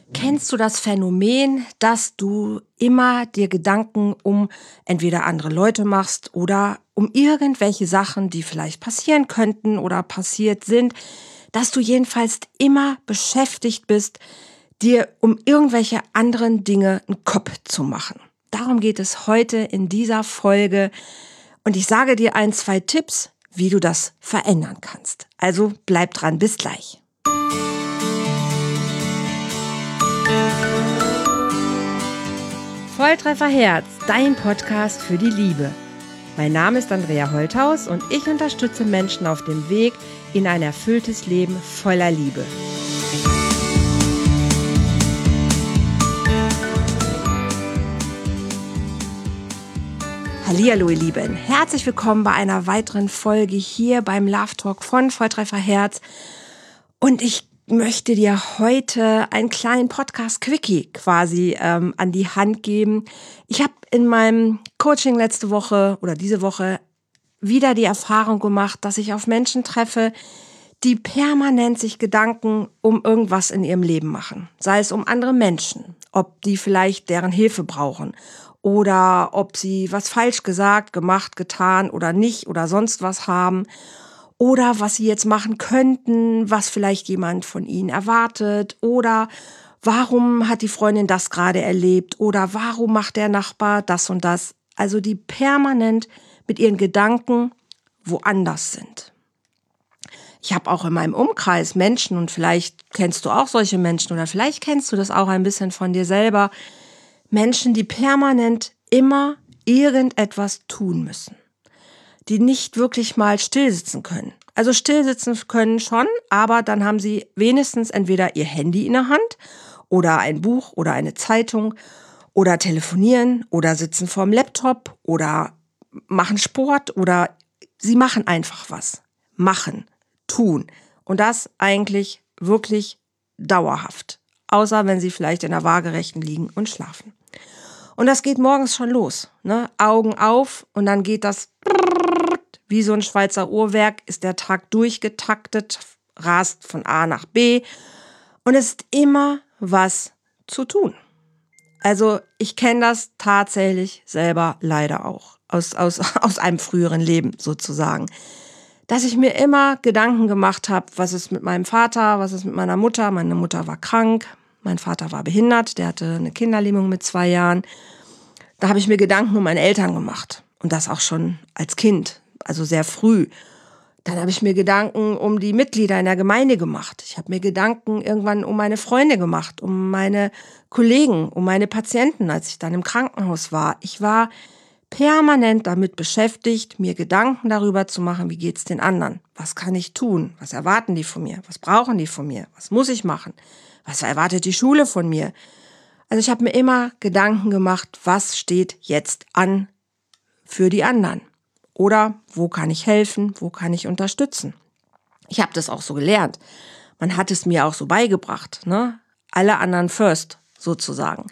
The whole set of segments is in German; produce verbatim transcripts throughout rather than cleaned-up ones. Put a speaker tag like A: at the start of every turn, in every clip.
A: Kennst du das Phänomen, dass du immer dir Gedanken um entweder andere Leute machst oder um irgendwelche Sachen, die vielleicht passieren könnten oder passiert sind, dass du jedenfalls immer beschäftigt bist, dir um irgendwelche anderen Dinge einen Kopf zu machen? Darum geht es heute in dieser Folge und ich sage dir ein, zwei Tipps, wie du das verändern kannst. Also bleib dran, bis gleich. Volltreffer Herz, dein Podcast für die Liebe. Mein Name ist Andrea Holthaus und ich unterstütze Menschen auf dem Weg in ein erfülltes Leben voller Liebe. Hallihallo ihr Lieben, herzlich willkommen bei einer weiteren Folge hier beim Love Talk von Volltreffer Herz. Und ich möchte dir heute einen kleinen Podcast-Quickie quasi ähm, an die Hand geben. Ich habe in meinem Coaching letzte Woche oder diese Woche wieder die Erfahrung gemacht, dass ich auf Menschen treffe, die permanent sich Gedanken um irgendwas in ihrem Leben machen. Sei es um andere Menschen, ob die vielleicht deren Hilfe brauchen oder ob sie was falsch gesagt, gemacht, getan oder nicht oder sonst was haben. Oder was sie jetzt machen könnten, was vielleicht jemand von ihnen erwartet. Oder warum hat die Freundin das gerade erlebt? Oder warum macht der Nachbar das und das? Also die permanent mit ihren Gedanken woanders sind. Ich habe auch in meinem Umkreis Menschen, und vielleicht kennst du auch solche Menschen oder vielleicht kennst du das auch ein bisschen von dir selber, Menschen, die permanent immer irgendetwas tun müssen, die nicht wirklich mal stillsitzen können. Also stillsitzen können schon, aber dann haben sie wenigstens entweder ihr Handy in der Hand oder ein Buch oder eine Zeitung oder telefonieren oder sitzen vorm Laptop oder machen Sport oder sie machen einfach was. Machen, tun. Und das eigentlich wirklich dauerhaft. Außer wenn sie vielleicht in der Waagerechten liegen und schlafen. Und das geht morgens schon los, ne? Augen auf und dann geht das wie so ein Schweizer Uhrwerk, ist der Tag durchgetaktet, rast von A nach B und es ist immer was zu tun. Also ich kenne das tatsächlich selber leider auch, aus, aus, aus einem früheren Leben sozusagen. Dass ich mir immer Gedanken gemacht habe, was ist mit meinem Vater, was ist mit meiner Mutter. Meine Mutter war krank, mein Vater war behindert, der hatte eine Kinderlähmung mit zwei Jahren. Da habe ich mir Gedanken um meine Eltern gemacht und das auch schon als Kind. Also sehr früh. Dann habe ich mir Gedanken um die Mitglieder in der Gemeinde gemacht. Ich habe mir Gedanken irgendwann um meine Freunde gemacht, um meine Kollegen, um meine Patienten, als ich dann im Krankenhaus war. Ich war permanent damit beschäftigt, mir Gedanken darüber zu machen, wie geht's den anderen? Was kann ich tun? Was erwarten die von mir? Was brauchen die von mir? Was muss ich machen? Was erwartet die Schule von mir? Also ich habe mir immer Gedanken gemacht, was steht jetzt an für die anderen? Oder wo kann ich helfen, wo kann ich unterstützen? Ich habe das auch so gelernt. Man hat es mir auch so beigebracht, ne? Alle anderen first, sozusagen.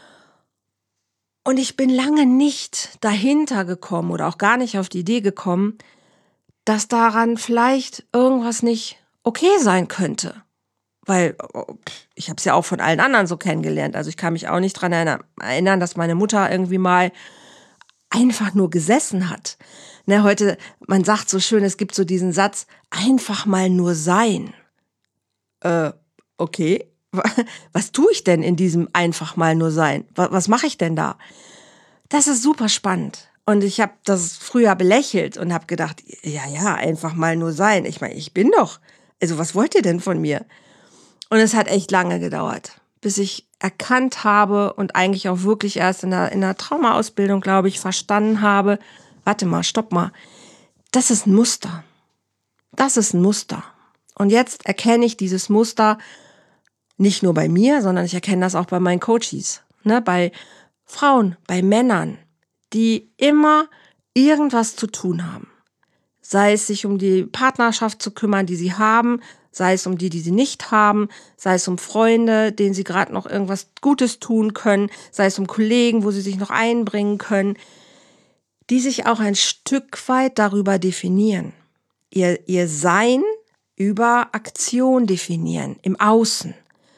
A: Und ich bin lange nicht dahinter gekommen oder auch gar nicht auf die Idee gekommen, dass daran vielleicht irgendwas nicht okay sein könnte. Weil ich habe es ja auch von allen anderen so kennengelernt. Also ich kann mich auch nicht dran erinnern, dass meine Mutter irgendwie mal einfach nur gesessen hat. Ne, heute, man sagt so schön, es gibt so diesen Satz, einfach mal nur sein. Äh, okay, was tue ich denn in diesem einfach mal nur sein? Was, was mache ich denn da? Das ist super spannend. Und ich habe das früher belächelt und habe gedacht, ja, ja, einfach mal nur sein. Ich meine, ich bin doch, also was wollt ihr denn von mir? Und es hat echt lange gedauert, bis ich erkannt habe und eigentlich auch wirklich erst in der, in der Traumaausbildung, glaube ich, verstanden habe, warte mal, stopp mal, das ist ein Muster. Das ist ein Muster. Und jetzt erkenne ich dieses Muster nicht nur bei mir, sondern ich erkenne das auch bei meinen Coaches, ne, bei Frauen, bei Männern, die immer irgendwas zu tun haben. Sei es sich um die Partnerschaft zu kümmern, die sie haben, sei es um die, die sie nicht haben, sei es um Freunde, denen sie gerade noch irgendwas Gutes tun können, sei es um Kollegen, wo sie sich noch einbringen können, die sich auch ein Stück weit darüber definieren. Ihr, ihr Sein über Aktion definieren, im Außen.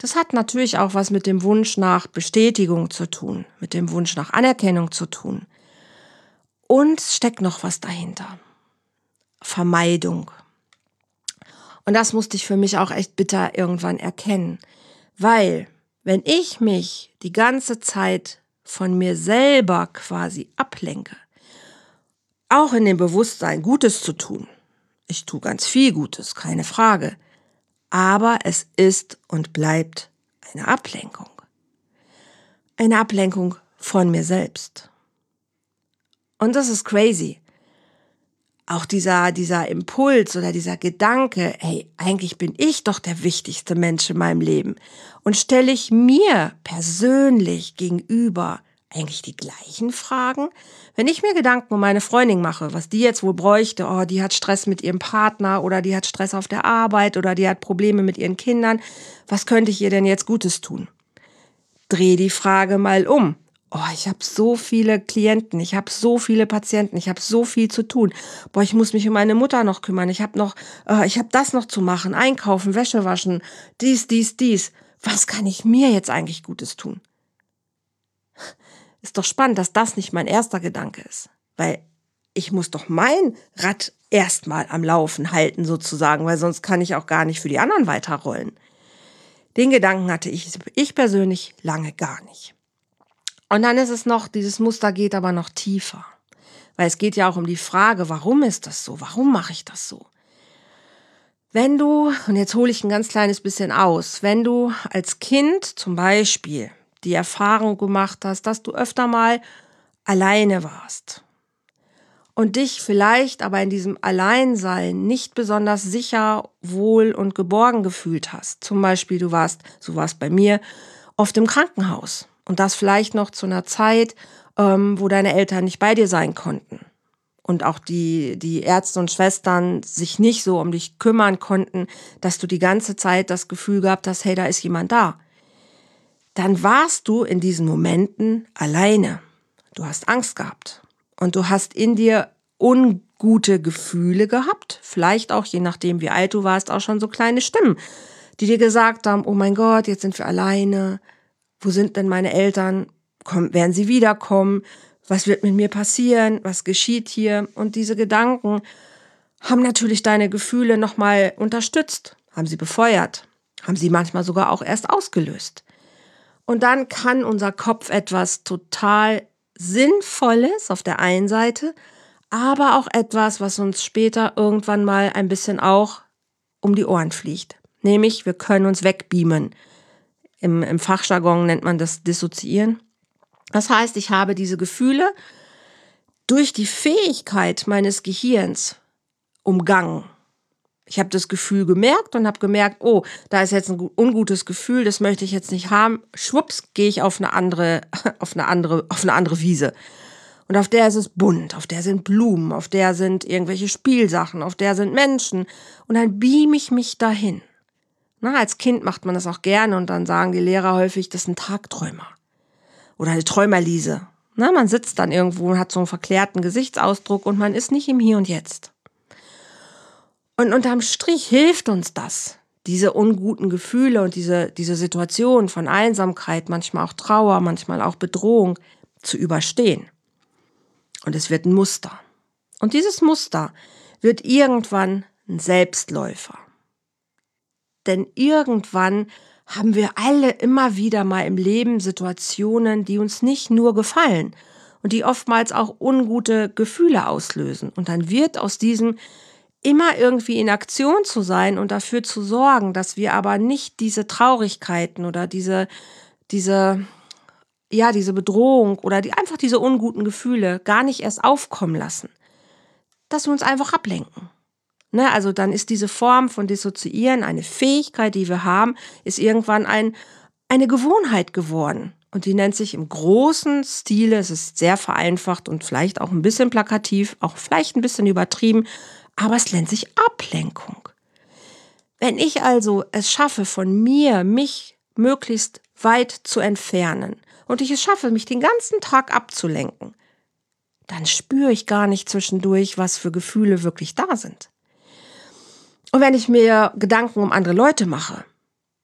A: Das hat natürlich auch was mit dem Wunsch nach Bestätigung zu tun, mit dem Wunsch nach Anerkennung zu tun. Und es steckt noch was dahinter. Vermeidung. Und das musste ich für mich auch echt bitter irgendwann erkennen. Weil, wenn ich mich die ganze Zeit von mir selber quasi ablenke, auch in dem Bewusstsein, Gutes zu tun, ich tue ganz viel Gutes, keine Frage, aber es ist und bleibt eine Ablenkung. Eine Ablenkung von mir selbst. Und das ist crazy. Auch dieser, dieser Impuls oder dieser Gedanke, hey, eigentlich bin ich doch der wichtigste Mensch in meinem Leben. Und stelle ich mir persönlich gegenüber eigentlich die gleichen Fragen? Wenn ich mir Gedanken um meine Freundin mache, was die jetzt wohl bräuchte, oh, die hat Stress mit ihrem Partner oder die hat Stress auf der Arbeit oder die hat Probleme mit ihren Kindern, was könnte ich ihr denn jetzt Gutes tun? Dreh die Frage mal um. Oh, ich habe so viele Klienten, ich habe so viele Patienten, ich habe so viel zu tun. Boah, ich muss mich um meine Mutter noch kümmern, ich habe noch, äh, ich habe das noch zu machen, einkaufen, Wäsche waschen, dies, dies, dies. Was kann ich mir jetzt eigentlich Gutes tun? Ist doch spannend, dass das nicht mein erster Gedanke ist, weil ich muss doch mein Rad erstmal am Laufen halten sozusagen, weil sonst kann ich auch gar nicht für die anderen weiterrollen. Den Gedanken hatte ich, ich persönlich lange gar nicht. Und dann ist es noch, dieses Muster geht aber noch tiefer. Weil es geht ja auch um die Frage, warum ist das so? Warum mache ich das so? Wenn du, und jetzt hole ich ein ganz kleines bisschen aus, wenn du als Kind zum Beispiel die Erfahrung gemacht hast, dass du öfter mal alleine warst und dich vielleicht aber in diesem Alleinsein nicht besonders sicher, wohl und geborgen gefühlt hast. Zum Beispiel, du warst, so war es bei mir, oft im Krankenhaus. Und das vielleicht noch zu einer Zeit, ähm, wo deine Eltern nicht bei dir sein konnten. Und auch die, die Ärzte und Schwestern sich nicht so um dich kümmern konnten, dass du die ganze Zeit das Gefühl gehabt hast, hey, da ist jemand da. Dann warst du in diesen Momenten alleine. Du hast Angst gehabt. Und du hast in dir ungute Gefühle gehabt. Vielleicht auch, je nachdem wie alt du warst, auch schon so kleine Stimmen, die dir gesagt haben, oh mein Gott, jetzt sind wir alleine. Wo sind denn meine Eltern? Komm, werden sie wiederkommen? Was wird mit mir passieren? Was geschieht hier? Und diese Gedanken haben natürlich deine Gefühle nochmal unterstützt, haben sie befeuert, haben sie manchmal sogar auch erst ausgelöst. Und dann kann unser Kopf etwas total Sinnvolles auf der einen Seite, aber auch etwas, was uns später irgendwann mal ein bisschen auch um die Ohren fliegt. Nämlich, wir können uns wegbeamen. Im, im Fachjargon nennt man das Dissoziieren. Das heißt, ich habe diese Gefühle durch die Fähigkeit meines Gehirns umgangen. Ich habe das Gefühl gemerkt und habe gemerkt, oh, da ist jetzt ein ungutes Gefühl, das möchte ich jetzt nicht haben. Schwupps, gehe ich auf eine andere, auf eine andere, auf eine andere Wiese. Und auf der ist es bunt, auf der sind Blumen, auf der sind irgendwelche Spielsachen, auf der sind Menschen. Und dann beam ich mich dahin. Na, als Kind macht man das auch gerne und dann sagen die Lehrer häufig, das ist ein Tagträumer oder eine Träumerliese. Na, man sitzt dann irgendwo und hat so einen verklärten Gesichtsausdruck und man ist nicht im Hier und Jetzt. Und unterm Strich hilft uns das, diese unguten Gefühle und diese, diese Situation von Einsamkeit, manchmal auch Trauer, manchmal auch Bedrohung zu überstehen. Und es wird ein Muster. Und dieses Muster wird irgendwann ein Selbstläufer. Denn irgendwann haben wir alle immer wieder mal im Leben Situationen, die uns nicht nur gefallen und die oftmals auch ungute Gefühle auslösen. Und dann wird aus diesem immer irgendwie in Aktion zu sein und dafür zu sorgen, dass wir aber nicht diese Traurigkeiten oder diese, diese, ja, diese Bedrohung oder die, einfach diese unguten Gefühle gar nicht erst aufkommen lassen. Dass wir uns einfach ablenken. Ne, also dann ist diese Form von Dissoziieren, eine Fähigkeit, die wir haben, ist irgendwann ein, eine Gewohnheit geworden. Und die nennt sich im großen Stile, es ist sehr vereinfacht und vielleicht auch ein bisschen plakativ, auch vielleicht ein bisschen übertrieben, aber es nennt sich Ablenkung. Wenn ich also es schaffe, von mir, mich möglichst weit zu entfernen und ich es schaffe, mich den ganzen Tag abzulenken, dann spüre ich gar nicht zwischendurch, was für Gefühle wirklich da sind. Und wenn ich mir Gedanken um andere Leute mache,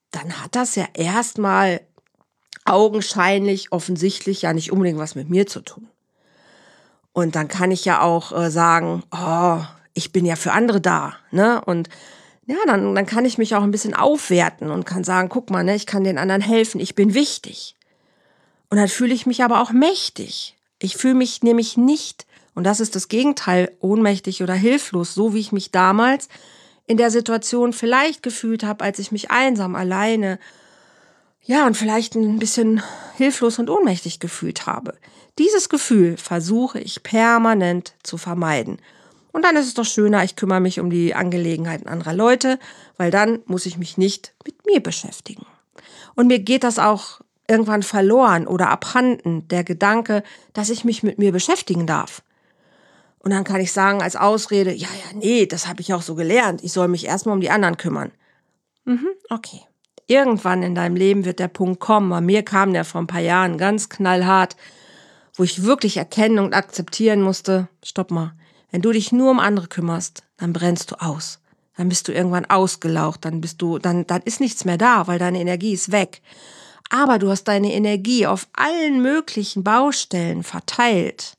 A: dann hat das ja erstmal augenscheinlich, offensichtlich ja nicht unbedingt was mit mir zu tun. Und dann kann ich ja auch äh, sagen, oh, ich bin ja für andere da, ne? Und ja, dann, dann kann ich mich auch ein bisschen aufwerten und kann sagen, guck mal, ne, ich kann den anderen helfen, ich bin wichtig. Und dann fühle ich mich aber auch mächtig. Ich fühle mich nämlich nicht, und das ist das Gegenteil, ohnmächtig oder hilflos, so wie ich mich damals in der Situation vielleicht gefühlt habe, als ich mich einsam, alleine, ja, und vielleicht ein bisschen hilflos und ohnmächtig gefühlt habe. Dieses Gefühl versuche ich permanent zu vermeiden. Und dann ist es doch schöner, ich kümmere mich um die Angelegenheiten anderer Leute, weil dann muss ich mich nicht mit mir beschäftigen. Und mir geht das auch irgendwann verloren oder abhanden, der Gedanke, dass ich mich mit mir beschäftigen darf. Und dann kann ich sagen als Ausrede, ja, ja, nee, das habe ich auch so gelernt. Ich soll mich erstmal um die anderen kümmern. Mhm, okay. Irgendwann in deinem Leben wird der Punkt kommen, bei mir kam der vor ein paar Jahren ganz knallhart, wo ich wirklich erkennen und akzeptieren musste, stopp mal, wenn du dich nur um andere kümmerst, dann brennst du aus. Dann bist du irgendwann ausgelaugt, dann bist du, dann, dann ist nichts mehr da, weil deine Energie ist weg. Aber du hast deine Energie auf allen möglichen Baustellen verteilt.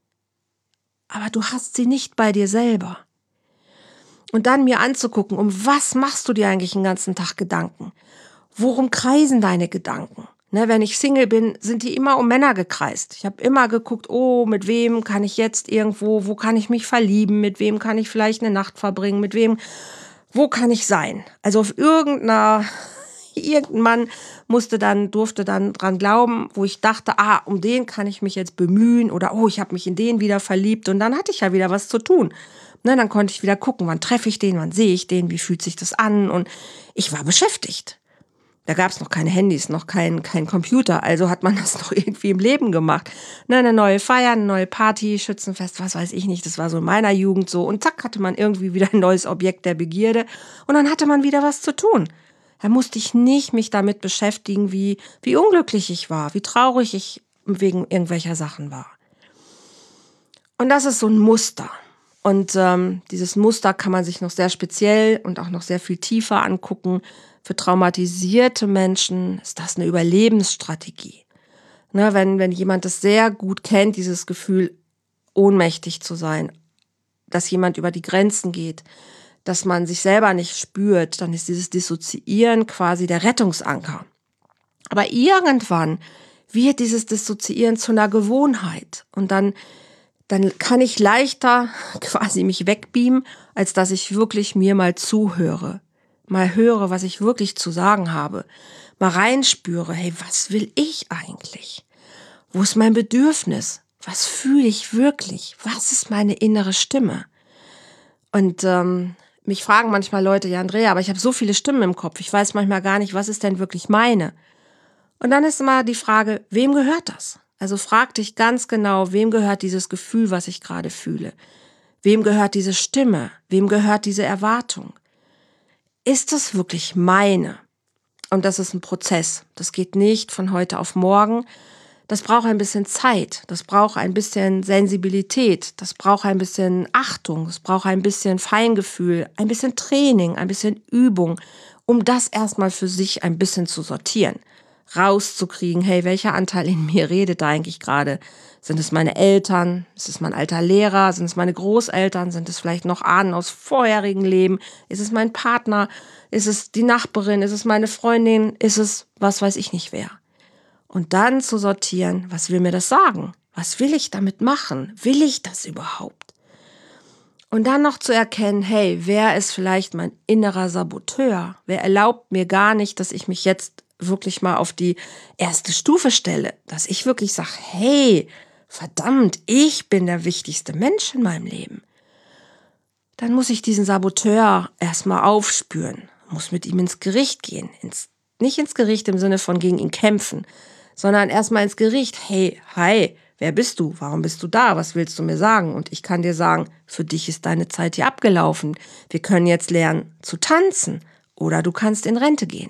A: Aber du hast sie nicht bei dir selber. Und dann mir anzugucken, um was machst du dir eigentlich den ganzen Tag Gedanken? Worum kreisen deine Gedanken? Ne, wenn ich Single bin, sind die immer um Männer gekreist. Ich habe immer geguckt, oh, mit wem kann ich jetzt irgendwo, wo kann ich mich verlieben, mit wem kann ich vielleicht eine Nacht verbringen, mit wem, wo kann ich sein? Also auf irgendeiner, irgendein Mann musste dann, durfte dann dran glauben, wo ich dachte, ah, um den kann ich mich jetzt bemühen oder oh, ich habe mich in den wieder verliebt und dann hatte ich ja wieder was zu tun. Ne, dann konnte ich wieder gucken, wann treffe ich den, wann sehe ich den, wie fühlt sich das an und ich war beschäftigt. Da gab es noch keine Handys, noch kein, kein Computer, also hat man das noch irgendwie im Leben gemacht. Ne, eine neue Feier, eine neue Party, Schützenfest, was weiß ich nicht, das war so in meiner Jugend so. Und zack, hatte man irgendwie wieder ein neues Objekt der Begierde und dann hatte man wieder was zu tun. Da musste ich nicht mich damit beschäftigen, wie, wie unglücklich ich war, wie traurig ich wegen irgendwelcher Sachen war. Und das ist so ein Muster. Und ähm, dieses Muster kann man sich noch sehr speziell und auch noch sehr viel tiefer angucken. Für traumatisierte Menschen ist das eine Überlebensstrategie. Ne, wenn, wenn jemand das sehr gut kennt, dieses Gefühl, ohnmächtig zu sein, dass jemand über die Grenzen geht, dass man sich selber nicht spürt, dann ist dieses Dissoziieren quasi der Rettungsanker. Aber irgendwann wird dieses Dissoziieren zu einer Gewohnheit und dann, dann kann ich leichter quasi mich wegbeamen, als dass ich wirklich mir mal zuhöre. Mal höre, was ich wirklich zu sagen habe, mal reinspüre, hey, was will ich eigentlich? Wo ist mein Bedürfnis? Was fühle ich wirklich? Was ist meine innere Stimme? Und ähm, mich fragen manchmal Leute, ja Andrea, aber ich habe so viele Stimmen im Kopf, ich weiß manchmal gar nicht, was ist denn wirklich meine? Und dann ist immer die Frage, wem gehört das? Also frag dich ganz genau, wem gehört dieses Gefühl, was ich gerade fühle? Wem gehört diese Stimme? Wem gehört diese Erwartung? Ist das wirklich meine? Und das ist ein Prozess. Das geht nicht von heute auf morgen. Das braucht ein bisschen Zeit. Das braucht ein bisschen Sensibilität. Das braucht ein bisschen Achtung. Das braucht ein bisschen Feingefühl, ein bisschen Training, ein bisschen Übung, um das erstmal für sich ein bisschen zu sortieren. Rauszukriegen, hey, welcher Anteil in mir redet da eigentlich gerade? Sind es meine Eltern? Ist es mein alter Lehrer? Sind es meine Großeltern? Sind es vielleicht noch Ahnen aus vorherigen Leben? Ist es mein Partner? Ist es die Nachbarin? Ist es meine Freundin? Ist es, was weiß ich nicht wer? Und dann zu sortieren, was will mir das sagen? Was will ich damit machen? Will ich das überhaupt? Und dann noch zu erkennen, hey, wer ist vielleicht mein innerer Saboteur? Wer erlaubt mir gar nicht, dass ich mich jetzt wirklich mal auf die erste Stufe stelle? Dass ich wirklich sage, hey, verdammt, ich bin der wichtigste Mensch in meinem Leben. Dann muss ich diesen Saboteur erstmal aufspüren, muss mit ihm ins Gericht gehen. Ins, nicht ins Gericht im Sinne von gegen ihn kämpfen, sondern erstmal ins Gericht. Hey, hi, wer bist du? Warum bist du da? Was willst du mir sagen? Und ich kann dir sagen, für dich ist deine Zeit hier abgelaufen. Wir können jetzt lernen zu tanzen oder du kannst in Rente gehen.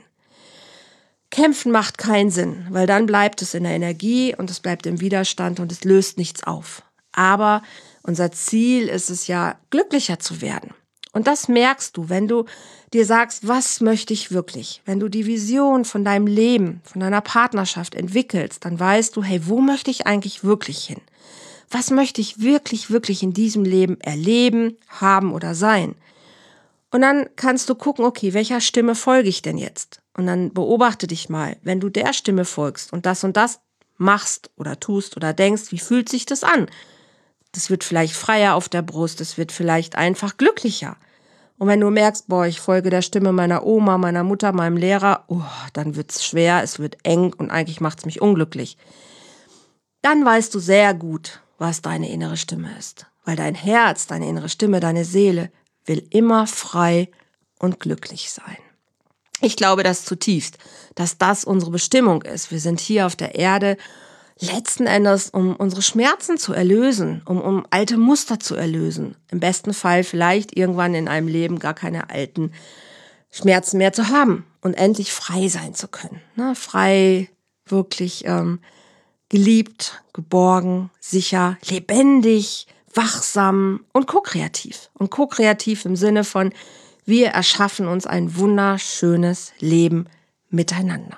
A: Kämpfen macht keinen Sinn, weil dann bleibt es in der Energie und es bleibt im Widerstand und es löst nichts auf. Aber unser Ziel ist es ja, glücklicher zu werden. Und das merkst du, wenn du dir sagst, was möchte ich wirklich? Wenn du die Vision von deinem Leben, von deiner Partnerschaft entwickelst, dann weißt du, hey, wo möchte ich eigentlich wirklich hin? Was möchte ich wirklich, wirklich in diesem Leben erleben, haben oder sein? Und dann kannst du gucken, okay, welcher Stimme folge ich denn jetzt? Und dann beobachte dich mal, wenn du der Stimme folgst und das und das machst oder tust oder denkst, wie fühlt sich das an? Das wird vielleicht freier auf der Brust, es wird vielleicht einfach glücklicher. Und wenn du merkst, boah, ich folge der Stimme meiner Oma, meiner Mutter, meinem Lehrer, oh, dann wird's schwer, es wird eng und eigentlich macht's mich unglücklich. Dann weißt du sehr gut, was deine innere Stimme ist. Weil dein Herz, deine innere Stimme, deine Seele will immer frei und glücklich sein. Ich glaube das zutiefst, dass das unsere Bestimmung ist. Wir sind hier auf der Erde letzten Endes, um unsere Schmerzen zu erlösen, um, um alte Muster zu erlösen. Im besten Fall vielleicht irgendwann in einem Leben gar keine alten Schmerzen mehr zu haben und endlich frei sein zu können. Ne? Frei, wirklich ähm, geliebt, geborgen, sicher, lebendig, wachsam und ko-kreativ. Und ko-kreativ im Sinne von, wir erschaffen uns ein wunderschönes Leben miteinander.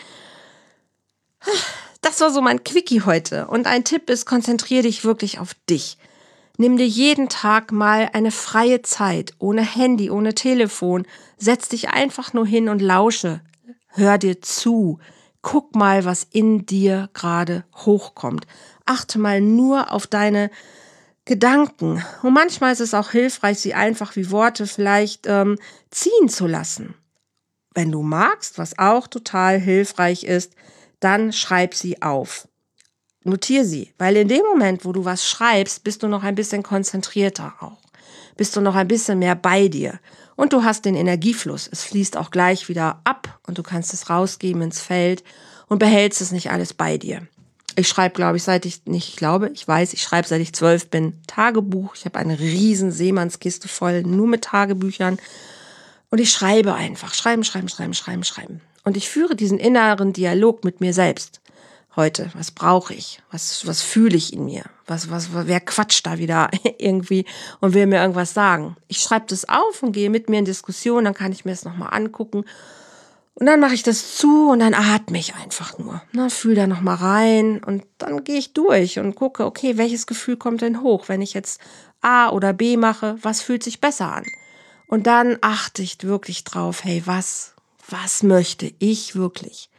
A: Das war so mein Quickie heute. Und ein Tipp ist, konzentriere dich wirklich auf dich. Nimm dir jeden Tag mal eine freie Zeit, ohne Handy, ohne Telefon. Setz dich einfach nur hin und lausche. Hör dir zu. Guck mal, was in dir gerade hochkommt. Achte mal nur auf deine Gedanken. Und manchmal ist es auch hilfreich, sie einfach wie Worte vielleicht ähm, ziehen zu lassen. Wenn du magst, was auch total hilfreich ist, dann schreib sie auf. Notier sie, weil in dem Moment, wo du was schreibst, bist du noch ein bisschen konzentrierter auch. Bist du noch ein bisschen mehr bei dir. Und du hast den Energiefluss. Es fließt auch gleich wieder ab und du kannst es rausgeben ins Feld und behältst es nicht alles bei dir. Ich schreibe, glaube ich, seit ich, nicht glaube, ich weiß, ich schreibe, seit ich zwölf bin, Tagebuch. Ich habe eine riesen Seemannskiste voll, nur mit Tagebüchern. Und ich schreibe einfach. Schreiben, schreiben, schreiben, schreiben, schreiben. Und ich führe diesen inneren Dialog mit mir selbst. Heute, was brauche ich? Was, was fühle ich in mir? Was, was, wer quatscht da wieder irgendwie und will mir irgendwas sagen? Ich schreibe das auf und gehe mit mir in Diskussion, dann kann ich mir das nochmal angucken. Und dann mache ich das zu und dann atme ich einfach nur. Ne, fühle da nochmal rein und dann gehe ich durch und gucke, okay, welches Gefühl kommt denn hoch? Wenn ich jetzt A oder B mache, was fühlt sich besser an? Und dann achte ich wirklich drauf, hey, was, was möchte ich wirklich?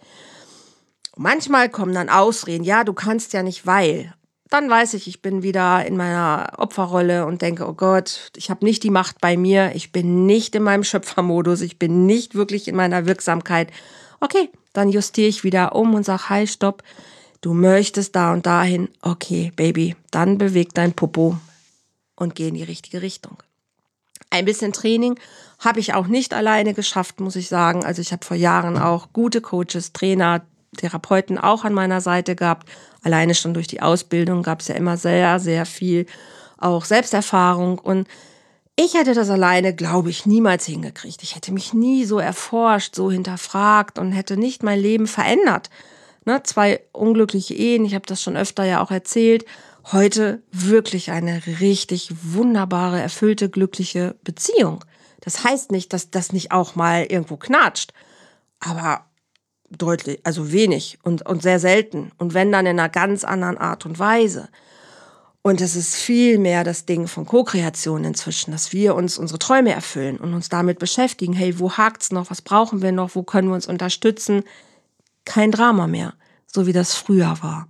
A: Manchmal kommen dann Ausreden, ja, du kannst ja nicht, weil. Dann weiß ich, ich bin wieder in meiner Opferrolle und denke, oh Gott, ich habe nicht die Macht bei mir, ich bin nicht in meinem Schöpfermodus, ich bin nicht wirklich in meiner Wirksamkeit. Okay, dann justiere ich wieder um und sage, halt, stopp, du möchtest da und dahin. Okay, Baby, dann beweg dein Popo und geh in die richtige Richtung. Ein bisschen Training habe ich auch nicht alleine geschafft, muss ich sagen. Also ich habe vor Jahren auch gute Coaches, Trainer, Therapeuten auch an meiner Seite gehabt. Alleine schon durch die Ausbildung gab es ja immer sehr, sehr viel auch Selbsterfahrung. Und ich hätte das alleine, glaube ich, niemals hingekriegt. Ich hätte mich nie so erforscht, so hinterfragt und hätte nicht mein Leben verändert. Ne, zwei unglückliche Ehen, ich habe das schon öfter ja auch erzählt. Heute wirklich eine richtig wunderbare, erfüllte, glückliche Beziehung. Das heißt nicht, dass das nicht auch mal irgendwo knatscht. Aber deutlich, also wenig und, und sehr selten. Und wenn, dann in einer ganz anderen Art und Weise. Und es ist viel mehr das Ding von Co-Kreation inzwischen, dass wir uns unsere Träume erfüllen und uns damit beschäftigen. Hey, wo hakt's noch? Was brauchen wir noch? Wo können wir uns unterstützen? Kein Drama mehr, so wie das früher war.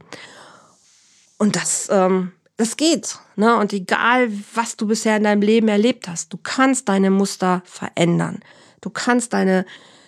A: Und das, ähm, das geht, ne? Und egal, was du bisher in deinem Leben erlebt hast, du kannst deine Muster verändern. Du kannst deine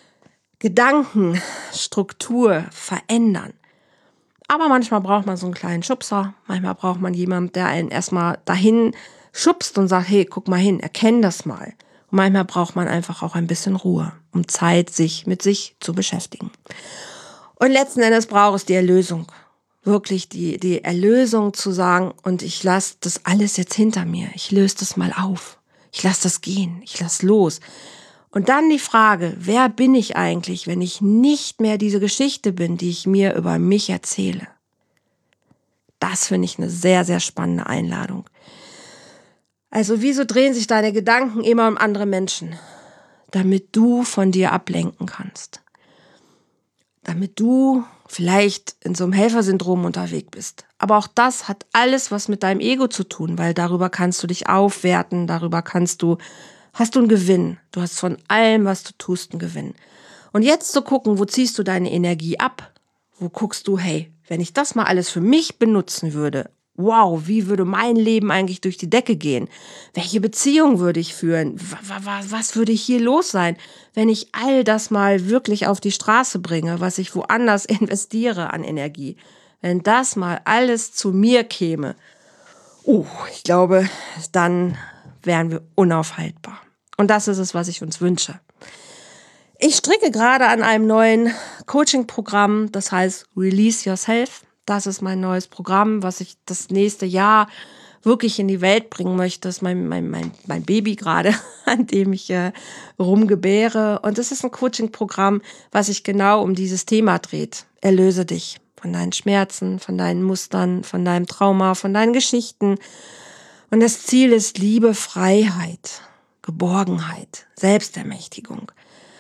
A: Gedankenstruktur verändern. Aber manchmal braucht man so einen kleinen Schubser. Manchmal braucht man jemanden, der einen erstmal dahin schubst und sagt, hey, guck mal hin, erkenn das mal. Und manchmal braucht man einfach auch ein bisschen Ruhe, um Zeit, sich mit sich zu beschäftigen. Und letzten Endes braucht es die Erlösung. Wirklich die, die Erlösung zu sagen, und ich lasse das alles jetzt hinter mir. Ich löse das mal auf. Ich lasse das gehen. Ich lasse los. Und dann die Frage, wer bin ich eigentlich, wenn ich nicht mehr diese Geschichte bin, die ich mir über mich erzähle? Das finde ich eine sehr, sehr spannende Einladung. Also wieso drehen sich deine Gedanken immer um andere Menschen? Damit du von dir ablenken kannst. Damit du vielleicht in so einem Helfersyndrom unterwegs bist. Aber auch das hat alles was mit deinem Ego zu tun, weil darüber kannst du dich aufwerten, darüber kannst du, hast du einen Gewinn. Du hast von allem, was du tust, einen Gewinn. Und jetzt zu gucken, wo ziehst du deine Energie ab? Wo guckst du, hey, wenn ich das mal alles für mich benutzen würde, wow, wie würde mein Leben eigentlich durch die Decke gehen? Welche Beziehung würde ich führen? Was würde hier los sein, wenn ich all das mal wirklich auf die Straße bringe, was ich woanders investiere an Energie? Wenn das mal alles zu mir käme, uh, ich glaube, dann wären wir unaufhaltbar. Und das ist es, was ich uns wünsche. Ich stricke gerade an einem neuen Coaching-Programm, das heißt Release Yourself. Das ist mein neues Programm, was ich das nächste Jahr wirklich in die Welt bringen möchte. Das ist mein, mein, mein, mein Baby gerade, an dem ich äh, rumgebäre. Und das ist ein Coaching-Programm, was sich genau um dieses Thema dreht. Erlöse dich von deinen Schmerzen, von deinen Mustern, von deinem Trauma, von deinen Geschichten. Und das Ziel ist Liebe, Freiheit, Geborgenheit, Selbstermächtigung,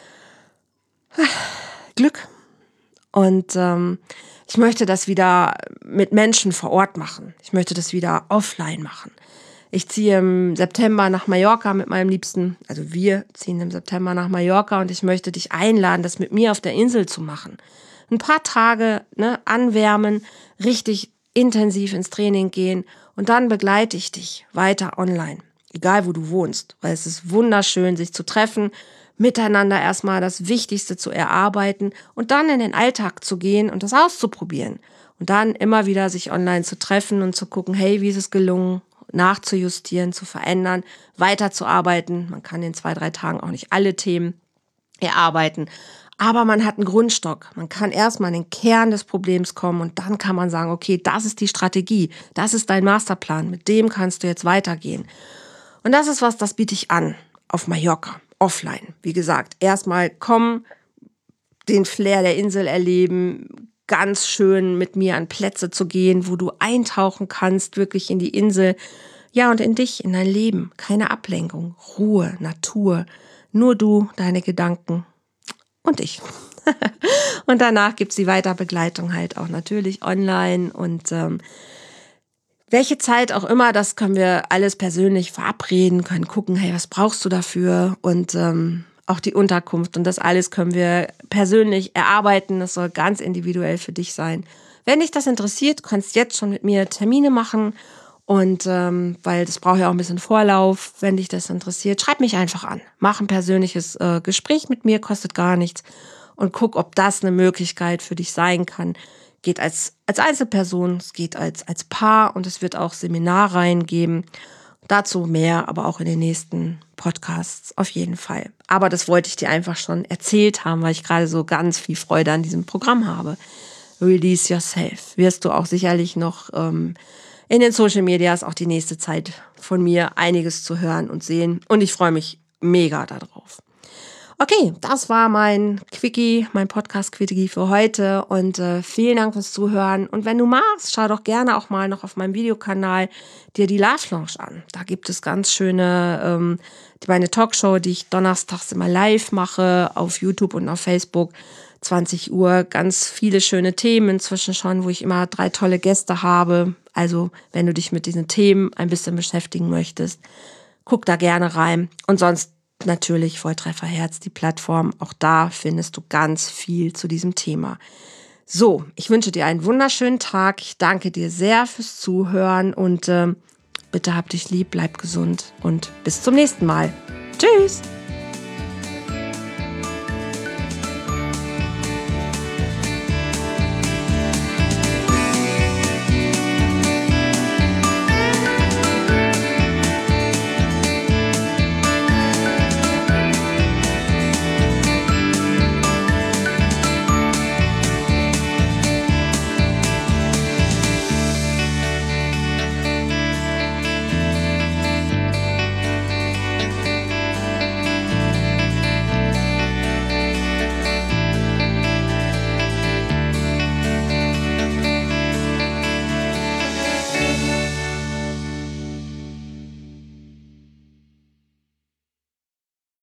A: Glück. Und ähm, ich möchte das wieder mit Menschen vor Ort machen. Ich möchte das wieder offline machen. Ich ziehe im September nach Mallorca mit meinem Liebsten. Also wir ziehen im September nach Mallorca und ich möchte dich einladen, das mit mir auf der Insel zu machen. Ein paar Tage ne, anwärmen, richtig intensiv ins Training gehen und dann begleite ich dich weiter online. Egal, wo du wohnst, weil es ist wunderschön, sich zu treffen, miteinander erstmal das Wichtigste zu erarbeiten und dann in den Alltag zu gehen und das auszuprobieren. Und dann immer wieder sich online zu treffen und zu gucken, hey, wie ist es gelungen, nachzujustieren, zu verändern, weiterzuarbeiten. Man kann in zwei, drei Tagen auch nicht alle Themen erarbeiten, aber man hat einen Grundstock. Man kann erstmal an den Kern des Problems kommen und dann kann man sagen, okay, das ist die Strategie, das ist dein Masterplan, mit dem kannst du jetzt weitergehen. Und das ist was, das biete ich an auf Mallorca. Offline, wie gesagt, erstmal kommen, den Flair der Insel erleben, ganz schön mit mir an Plätze zu gehen, wo du eintauchen kannst, wirklich in die Insel, ja und in dich, in dein Leben. Keine Ablenkung, Ruhe, Natur, nur du, deine Gedanken und ich. Und danach gibt's die Weiterbegleitung halt auch natürlich online und ähm, welche Zeit auch immer, das können wir alles persönlich verabreden, können gucken, hey, was brauchst du dafür? Und ähm, auch die Unterkunft und das alles können wir persönlich erarbeiten. Das soll ganz individuell für dich sein. Wenn dich das interessiert, du kannst jetzt schon mit mir Termine machen. Und ähm, weil das braucht ja auch ein bisschen Vorlauf. Wenn dich das interessiert, schreib mich einfach an. Mach ein persönliches äh, Gespräch mit mir, kostet gar nichts. Und guck, ob das eine Möglichkeit für dich sein kann. Geht als, als Einzelperson, es geht als, als Paar und es wird auch Seminarreihen geben. Dazu mehr, aber auch in den nächsten Podcasts auf jeden Fall. Aber das wollte ich dir einfach schon erzählt haben, weil ich gerade so ganz viel Freude an diesem Programm habe. Release Yourself. Wirst du auch sicherlich noch ähm, in den Social Medias auch die nächste Zeit von mir einiges zu hören und sehen. Und ich freue mich mega darauf. Okay, das war mein Quickie, mein Podcast-Quickie für heute und äh, vielen Dank fürs Zuhören. Und wenn du magst, schau doch gerne auch mal noch auf meinem Videokanal dir die Love Lounge an. Da gibt es ganz schöne, ähm, meine Talkshow, die ich donnerstags immer live mache, auf YouTube und auf Facebook, zwanzig Uhr. Ganz viele schöne Themen inzwischen schon, wo ich immer drei tolle Gäste habe. Also wenn du dich mit diesen Themen ein bisschen beschäftigen möchtest, guck da gerne rein. Und sonst natürlich Volltrefferherz, die Plattform. Auch da findest du ganz viel zu diesem Thema. So, ich wünsche dir einen wunderschönen Tag. Ich danke dir sehr fürs Zuhören und äh, bitte hab dich lieb, bleib gesund und bis zum nächsten Mal. Tschüss!